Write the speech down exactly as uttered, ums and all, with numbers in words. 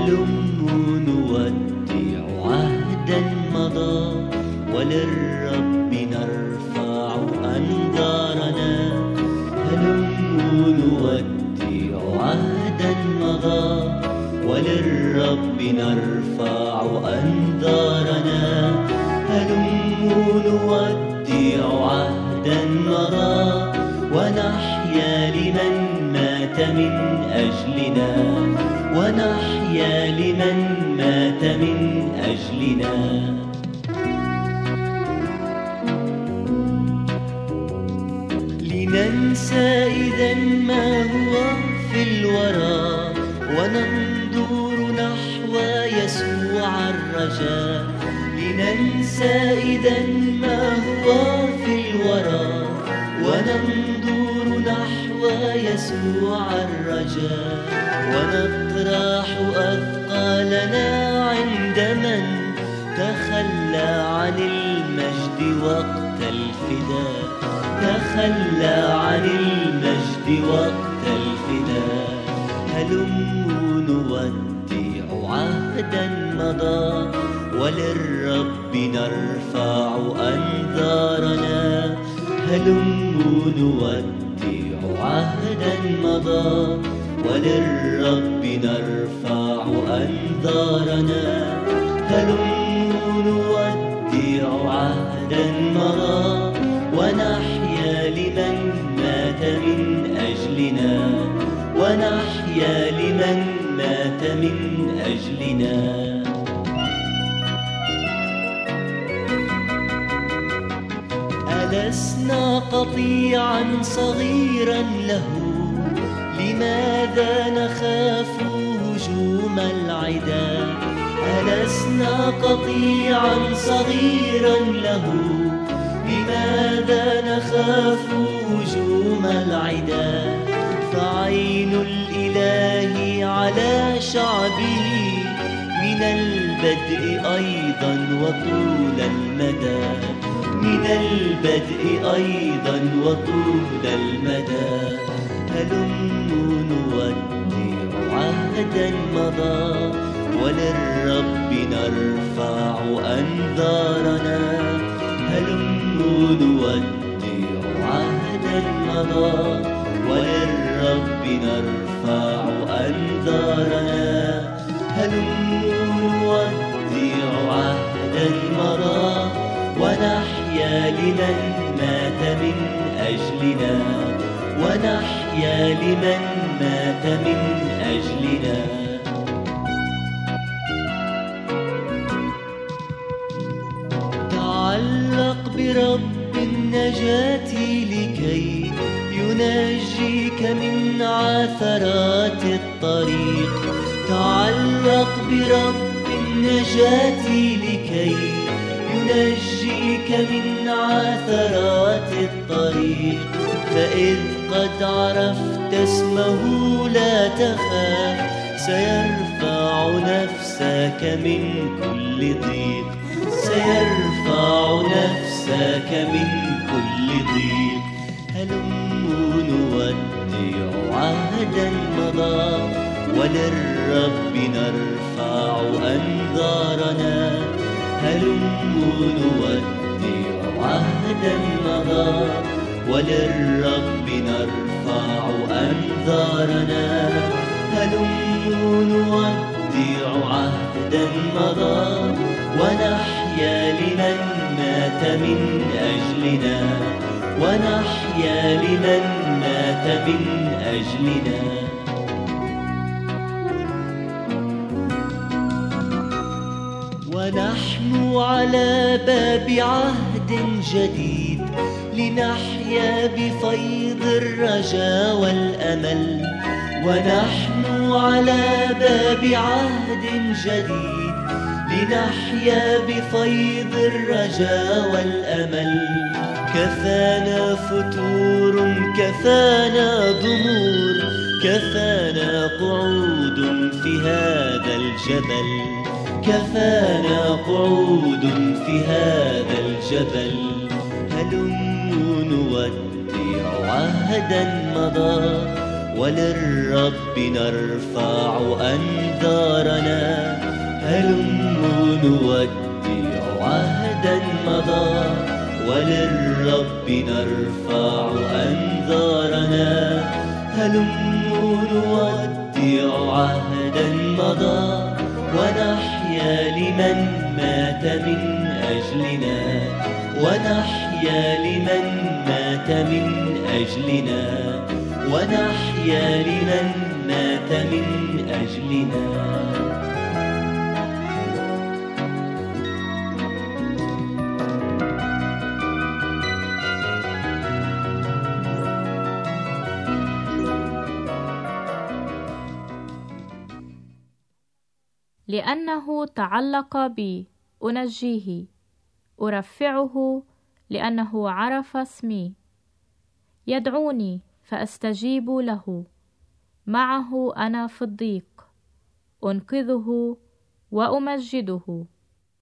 هلموا نودع عهدا مضى، وللرب نرفع أنظارنا. هلموا نودع عهدا مضى، وللرب نرفع أنظارنا. هلموا نودع عهدا مضى، ونحيا لمن مات من أجلنا، ونحيا لمن مات من أجلنا. لننسى إذا ما هو في الورى، وننظر نحو يسوع الرجاء. لننسى إذا ما هو في الورى، وننظر نحو يسوع الرجاء. ونطرح أثقالنا عند من تخلى عن المجد وقت الفداء، تخلى عن المجد وقت الفداء. هلموا نودع عهدا مضى، وللرب نرفع أنظارنا. هلموا نودع عهدا مضى، وللرب نرفع أنظارنا. هلموا نودع عهدا مضى، ونحيا لمن مات من أجلنا، ونحيا لمن مات من أجلنا. ألسنا قطيعا صغيرا له، لماذا نخاف هجوم العدا؟ ألسنا قطيعا صغيرا له، لماذا نخاف هجوم العدا؟ فعين الإله على شعبه من البدء أيضا وطول المدى، من البدء أيضا وطول المدى. هلموا نودع عهدا مضى، وللرب نرفع أنظارنا. هلموا نودع عهدا مضى، وللرب نرفع أنظارنا. هلموا نودع عهدا مضى، ونحيا لمن مات من أجلنا، ونحيا لمن مات من أجلنا. تعلق برب النجاة لكي ينجيك من عثرات الطريق. تعلق برب النجاة لكي ينجيك من عثرات الطريق. فإذ قد عرفت اسمه لا تخاف، سيرفع نفسك من كل ضيق، سيرفع نفسك من كل ضيق. هلموا نودع عهدا مضى، وللرب نرفع أنظارنا. هلموا نودع عهدا مضى، وللرب نرفع أنظارنا. هلموا نودع عهدا مضى، ونحيا لمن مات من أجلنا، ونحيا لمن مات من أجلنا. ونحن على باب عهد جديد، لنحيا بفيض الرجاء والأمل. ونحن على باب عهد جديد، لنحيا بفيض الرجاء والأمل. كفانا فتور، كفانا ضمور، كفانا قعود في هذا الجبل، كفانا قعود في هذا الجبل. هلموا نودع عهدا مضى، وللرب نرفع أنظارنا. هلموا نودع عهدا مضى، وللرب نرفع أنظارنا. هلموا نودع عهدا مضى، ونحيا لمن مات من أجلنا، ونحيا لمن مات من أجلنا، ونحيا لمن مات من أجلنا. لأنه تعلق بي أنجيه، أرفعه لأنه عرف اسمي. يدعوني فأستجيب له، معه أنا في الضيق، أنقذه وأمجده.